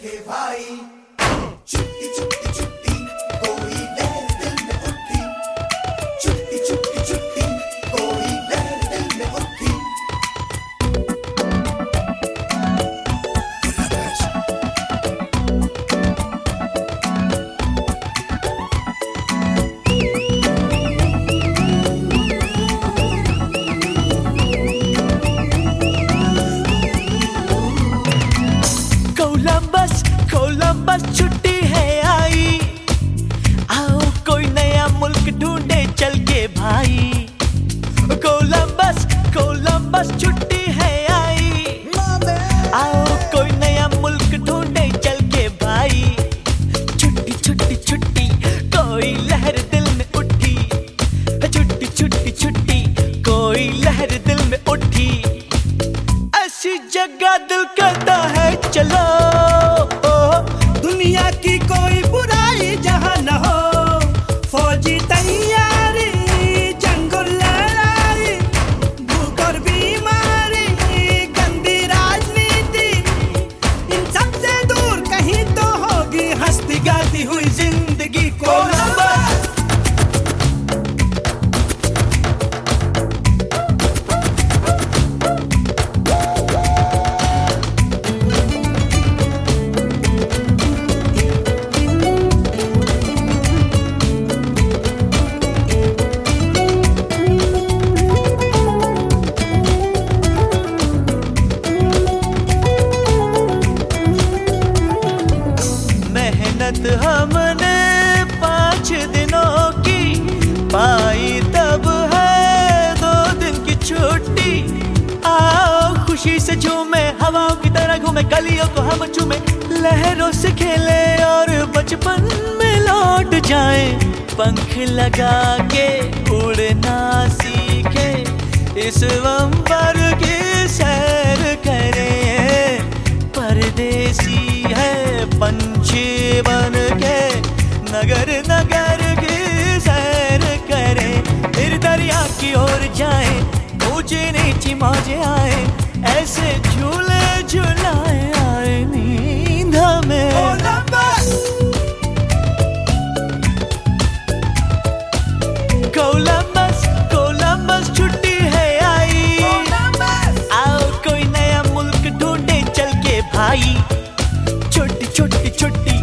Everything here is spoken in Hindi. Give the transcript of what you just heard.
के भाई। छुट्टी छुट्टी छुट्टी कोई लहर दिल में उठी, छुट्टी छुट्टी छुट्टी कोई लहर दिल में उठी। कोलंबस छुट्टी है आई, आओ कोई नया मुल्क ढूंढे चल के भाई। कोलंबस छुट्टी है आई, आओ कोई नया मुल्क ढूंढे चल के भाई। छुट्टी छुट्टी छुट्टी कोई लहर दिल में उठी, छुट्टी छुट्टी छुट्टी कोई लहर दिल में उठी। ऐसी जगह दिल कहता है चलो, दुनिया की कोई बुराई जहां न हो, फौजी तैयारी जंगल लड़ाई, भूख और बीमारी गंदी राजनीति, इन सब से दूर कहीं तो होगी हंसती गाती हुई जिंदगी। कोलंबस हमने 5 दिनों की पाई, तब है 2 दिन की छुट्टी। आओ खुशी से झूमे, हवाओं की तरह घूमे, गलियों को हम चूमे, लहरों से खेले और बचपन में लौट जाए। पंख लगा के उड़ना सीखे, इस अंबर की सैर करें। परदेसी है पंछी बन के, नगर नगर की सैर करें। फिर दरिया की ओर जाए, ऊंची नीची मौजें आए, ऐसे झूले झुलाए आए नींद में। कोलंबस छुट्टी है आई, आओ कोई नया मुल्क ढूंढे चल के भाई। छोटी छोटी छुट्टी